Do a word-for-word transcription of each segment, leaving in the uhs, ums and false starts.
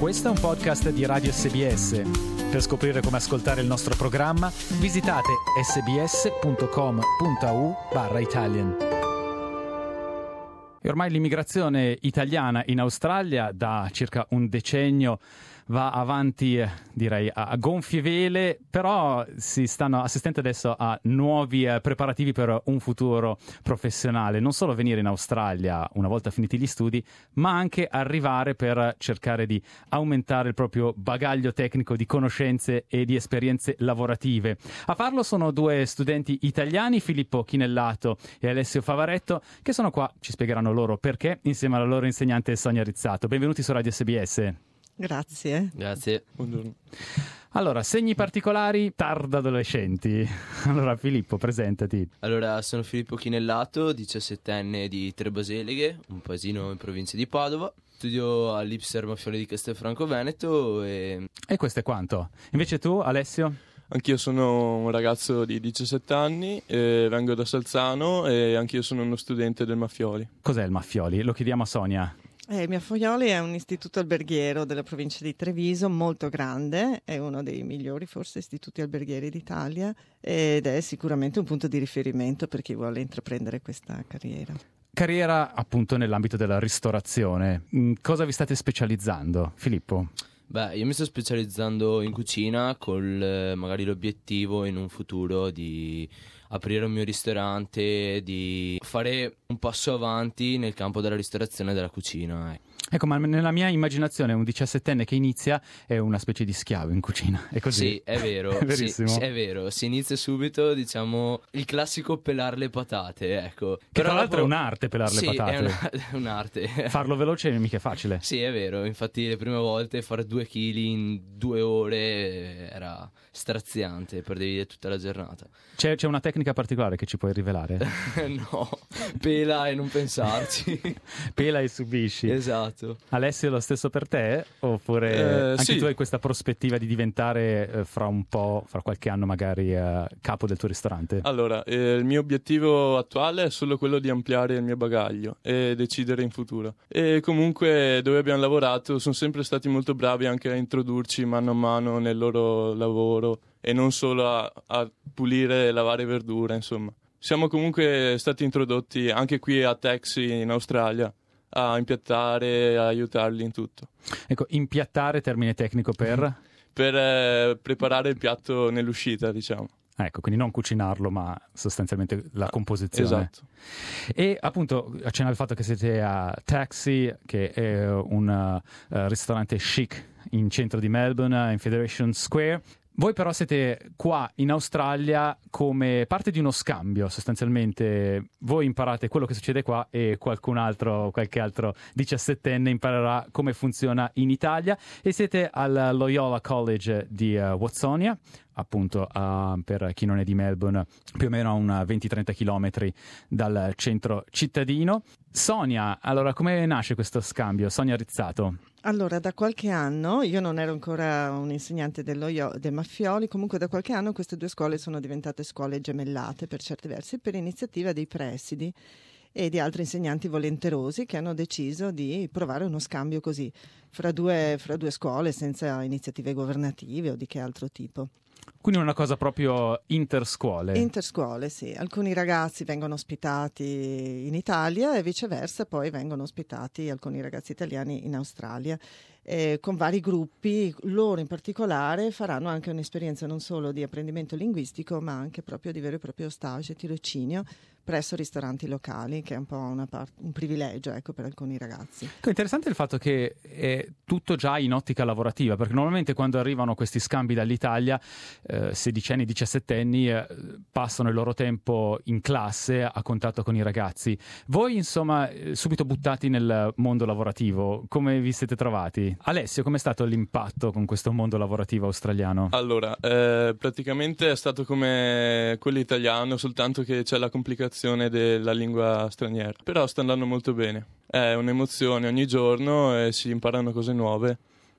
Questo è un podcast di Radio S B S. Per scoprire come ascoltare il nostro programma, visitate sbs.com.au barra Italian. E ormai l'immigrazione italiana in Australia da circa un decennio va avanti, eh, direi, a gonfie vele, però si stanno assistendo adesso a nuovi eh, preparativi per un futuro professionale. Non solo venire in Australia una volta finiti gli studi, ma anche arrivare per cercare di aumentare il proprio bagaglio tecnico di conoscenze e di esperienze lavorative. A farlo sono due studenti italiani, Filippo Chinellato e Alessio Favaretto, che sono qua, ci spiegheranno loro perché, insieme alla loro insegnante Sonia Rizzato. Benvenuti su Radio S B S. Grazie. Grazie. Buongiorno. Allora, segni particolari, tarda adolescenti. Allora, Filippo, presentati. Allora, sono Filippo Chinellato, diciassettenne di Trebaseleghe, un paesino in provincia di Padova. Studio all'Ipser Maffioli di Castelfranco Veneto e... E questo è quanto. Invece tu, Alessio? Anch'io sono un ragazzo di diciassette anni, eh, vengo da Salzano e anch'io sono uno studente del Maffioli. Cos'è il Maffioli? Lo chiediamo a Sonia. Eh, Maffioli è un istituto alberghiero della provincia di Treviso, molto grande, è uno dei migliori forse istituti alberghieri d'Italia ed è sicuramente un punto di riferimento per chi vuole intraprendere questa carriera. Carriera appunto nell'ambito della ristorazione. In cosa vi state specializzando, Filippo? Beh, io mi sto specializzando in cucina con magari l'obiettivo in un futuro di aprire un mio ristorante, di fare un passo avanti nel campo della ristorazione e della cucina. Eh. Ecco, ma nella mia immaginazione un diciassettenne che inizia è una specie di schiavo in cucina, è così? Sì, è vero, è verissimo. Sì, è vero, si inizia subito, diciamo, il classico pelare le patate, ecco. Che Però tra l'altro dopo... è un'arte pelare sì, le patate. È, una... è un'arte. Farlo veloce è mica facile. Sì, è vero, infatti le prime volte fare due chili in due ore era straziante, perdevi tutta la giornata. C'è, c'è una tecnica particolare che ci puoi rivelare? No, pela e non pensarci. Pela e subisci. Esatto. Alessio, lo stesso per te? Oppure Eh, anche sì. tu hai questa prospettiva di diventare eh, fra un po', fra qualche anno magari eh, capo del tuo ristorante? Allora, eh, il mio obiettivo attuale è solo quello di ampliare il mio bagaglio e decidere in futuro. E comunque dove abbiamo lavorato sono sempre stati molto bravi anche a introdurci mano a mano nel loro lavoro e non solo a, a pulire e lavare verdura, insomma. Siamo comunque stati introdotti anche qui a Taxi in Australia a impiattare, a aiutarli in tutto. Ecco, impiattare, termine tecnico per? Per eh, preparare il piatto nell'uscita, diciamo. Ecco, quindi non cucinarlo, ma sostanzialmente la composizione. Esatto. E appunto accenna al fatto che siete a Taxi, che è un uh, ristorante chic in centro di Melbourne, in Federation Square. Voi però siete qua in Australia come parte di uno scambio, sostanzialmente voi imparate quello che succede qua e qualcun altro, qualche altro diciassettenne imparerà come funziona in Italia e siete al Loyola College di uh, Watsonia, appunto uh, per chi non è di Melbourne, più o meno a un venti trenta chilometri dal centro cittadino. Sonia, allora come nasce questo scambio? Sonia Rizzato. Allora, da qualche anno, io non ero ancora un insegnante dello Io- del Maffioli, comunque da qualche anno queste due scuole sono diventate scuole gemellate per certi versi, per iniziativa dei presidi e di altri insegnanti volenterosi che hanno deciso di provare uno scambio così, fra due, fra due scuole senza iniziative governative o di che altro tipo. Quindi una cosa proprio interscuole. Interscuole, sì. Alcuni ragazzi vengono ospitati in Italia e viceversa poi vengono ospitati alcuni ragazzi italiani in Australia. Eh, con vari gruppi, loro in particolare faranno anche un'esperienza non solo di apprendimento linguistico ma anche proprio di vero e proprio stage, tirocinio presso ristoranti locali, che è un po' una part- un privilegio, ecco, per alcuni ragazzi. È interessante il fatto che è tutto già in ottica lavorativa, perché normalmente quando arrivano questi scambi dall'Italia eh, sedicenni, diciassettenni eh, passano il loro tempo in classe a contatto con i ragazzi. Voi insomma eh, subito buttati nel mondo lavorativo, come vi siete trovati? Alessio, com'è stato l'impatto con questo mondo lavorativo australiano? Allora, eh, praticamente è stato come quello italiano, soltanto che c'è la complicazione della lingua straniera. Però sta andando molto bene. È un'emozione ogni giorno e si imparano cose nuove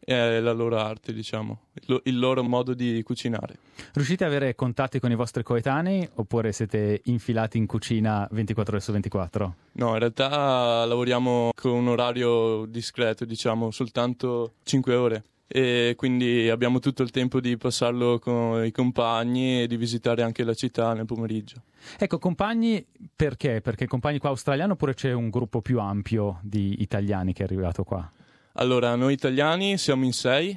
è la loro arte, diciamo, il, il loro modo di cucinare. Riuscite ad avere contatti con i vostri coetanei oppure siete infilati in cucina ventiquattro ore su ventiquattro? No, in realtà lavoriamo con un orario discreto, diciamo, soltanto cinque ore. E quindi abbiamo tutto il tempo di passarlo con i compagni e di visitare anche la città nel pomeriggio. Ecco, compagni perché? Perché compagni qua australiani oppure c'è un gruppo più ampio di italiani che è arrivato qua? Allora, noi italiani siamo in sei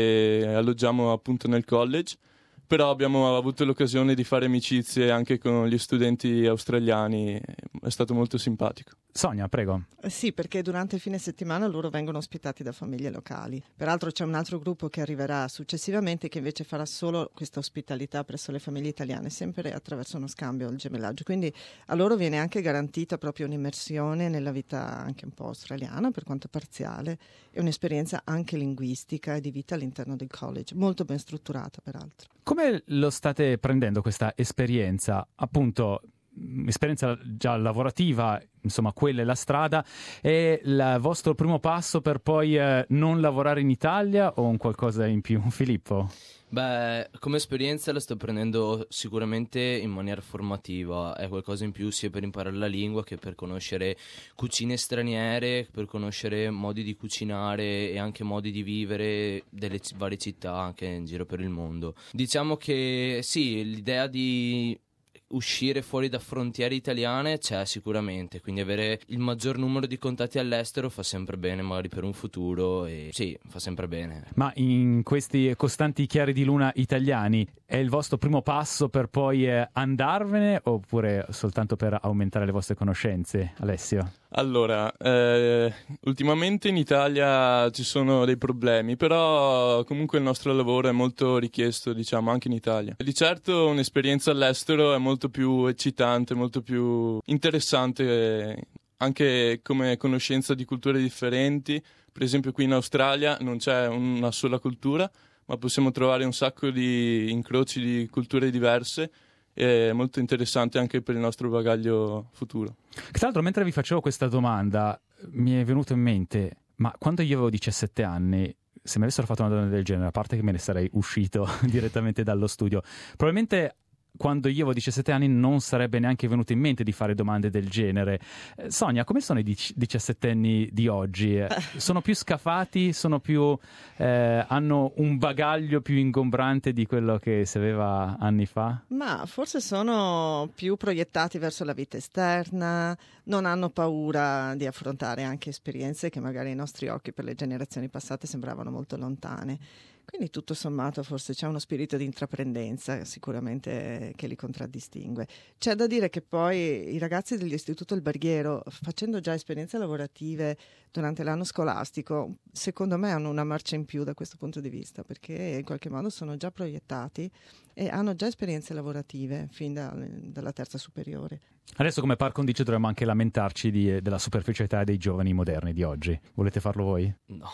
e alloggiamo appunto nel college, però abbiamo avuto l'occasione di fare amicizie anche con gli studenti australiani, è stato molto simpatico. Sonia, prego. Sì, perché durante il fine settimana loro vengono ospitati da famiglie locali. Peraltro c'è un altro gruppo che arriverà successivamente che invece farà solo questa ospitalità presso le famiglie italiane, sempre attraverso uno scambio al gemellaggio. Quindi a loro viene anche garantita proprio un'immersione nella vita anche un po' australiana, per quanto parziale, e un'esperienza anche linguistica e di vita all'interno del college, molto ben strutturata peraltro. Come lo state prendendo questa esperienza? Appunto, esperienza già lavorativa, insomma, quella è la strada. È il vostro primo passo per poi eh, non lavorare in Italia o un qualcosa in più? Filippo? Beh, come esperienza la sto prendendo sicuramente in maniera formativa, è qualcosa in più sia per imparare la lingua che per conoscere cucine straniere, per conoscere modi di cucinare e anche modi di vivere delle c- varie città anche in giro per il mondo. Diciamo che sì, l'idea di uscire fuori da frontiere italiane c'è sicuramente, quindi avere il maggior numero di contatti all'estero fa sempre bene, magari per un futuro, e sì, fa sempre bene. Ma in questi costanti chiari di luna italiani è il vostro primo passo per poi eh, andarvene oppure soltanto per aumentare le vostre conoscenze, Alessio? Allora, eh, ultimamente in Italia ci sono dei problemi, però comunque il nostro lavoro è molto richiesto, diciamo, anche in Italia. Di certo un'esperienza all'estero è molto più eccitante, molto più interessante, anche come conoscenza di culture differenti. Per esempio qui in Australia non c'è una sola cultura, ma possiamo trovare un sacco di incroci di culture diverse. È molto interessante anche per il nostro bagaglio futuro. Tra l'altro, mentre vi facevo questa domanda, mi è venuto in mente, ma quando io avevo diciassette anni, se mi avessero fatto una domanda del genere, a parte che me ne sarei uscito direttamente dallo studio, probabilmente quando io avevo diciassette anni non sarebbe neanche venuto in mente di fare domande del genere. Eh, Sonia, come sono i dic- diciassettenni di oggi? Eh, sono più scafati? Sono più eh, hanno un bagaglio più ingombrante di quello che si aveva anni fa? Ma forse sono più proiettati verso la vita esterna, non hanno paura di affrontare anche esperienze che magari ai nostri occhi per le generazioni passate sembravano molto lontane. Quindi tutto sommato forse c'è uno spirito di intraprendenza sicuramente che li contraddistingue. C'è da dire che poi i ragazzi dell'Istituto Alberghiero, facendo già esperienze lavorative durante l'anno scolastico, secondo me hanno una marcia in più da questo punto di vista, perché in qualche modo sono già proiettati e hanno già esperienze lavorative fin da, dalla terza superiore. Adesso come par condicio dovremmo anche lamentarci di, della superficialità dei giovani moderni di oggi. Volete farlo voi? No.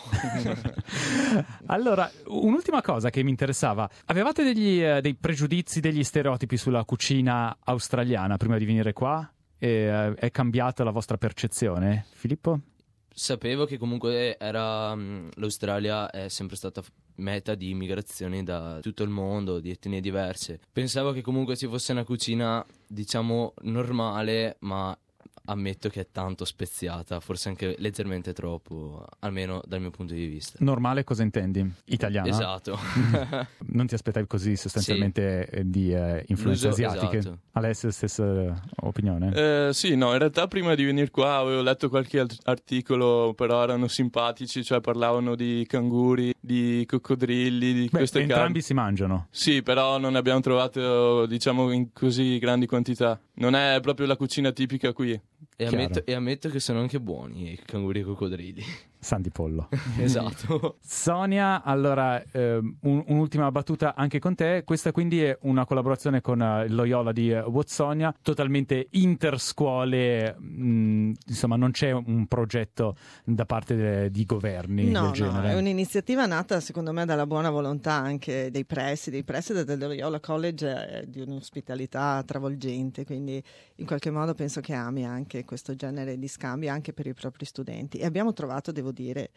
Allora, un'ultima cosa che mi interessava. Avevate degli, eh, dei pregiudizi, degli stereotipi sulla cucina australiana prima di venire qua? E, eh, è cambiata la vostra percezione? Filippo? Sapevo che comunque era mh, l'Australia è sempre stata f- meta di immigrazioni da tutto il mondo, di etnie diverse. Pensavo che comunque ci fosse una cucina, diciamo, normale, ma ammetto che è tanto speziata, forse anche leggermente troppo, almeno dal mio punto di vista. Normale cosa intendi? Italiana? Esatto. Non ti aspettavi così sostanzialmente sì. di eh, influenze L'uso, asiatiche? esatto. Alessio, stessa opinione? Eh, sì, no, in realtà prima di venire qua avevo letto qualche alt- articolo, però erano simpatici, cioè parlavano di canguri, di coccodrilli, di Beh, queste entrambi carni. si mangiano. Sì, però non ne abbiamo trovato, diciamo, in così grandi quantità. Non è proprio la cucina tipica qui. E ammetto, e ammetto che sono anche buoni i canguri e i coccodrilli. San di pollo. Esatto. Sonia, allora ehm, un, un'ultima battuta anche con te. Questa quindi è una collaborazione con uh, il Loyola di uh, Watsonia, totalmente interscuole, mh, insomma non c'è un progetto da parte de, di governi no, del genere. No, è un'iniziativa nata secondo me dalla buona volontà anche dei presidi. Dei presidi del Loyola College è di un'ospitalità travolgente, quindi in qualche modo penso che ami anche questo genere di scambi anche per i propri studenti. E abbiamo trovato, devo dire,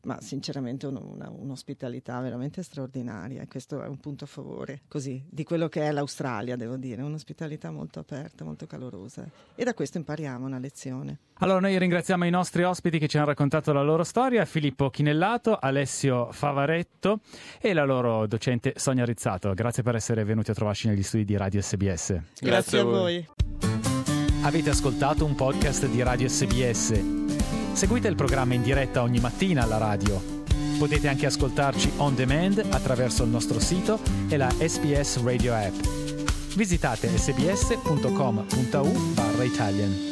ma sinceramente un, una, un'ospitalità veramente straordinaria, e questo è un punto a favore così di quello che è l'Australia, devo dire, un'ospitalità molto aperta, molto calorosa, e da questo impariamo una lezione. Allora noi ringraziamo i nostri ospiti che ci hanno raccontato la loro storia, Filippo Chinellato, Alessio Favaretto e la loro docente Sonia Rizzato. Grazie per essere venuti a trovarci negli studi di Radio S B S. Grazie, Grazie a voi. Avete ascoltato un podcast di Radio S B S. Seguite il programma in diretta ogni mattina alla radio. Potete anche ascoltarci on demand attraverso il nostro sito e la S B S Radio app. Visitate sbs punto com punto a u barra Italian.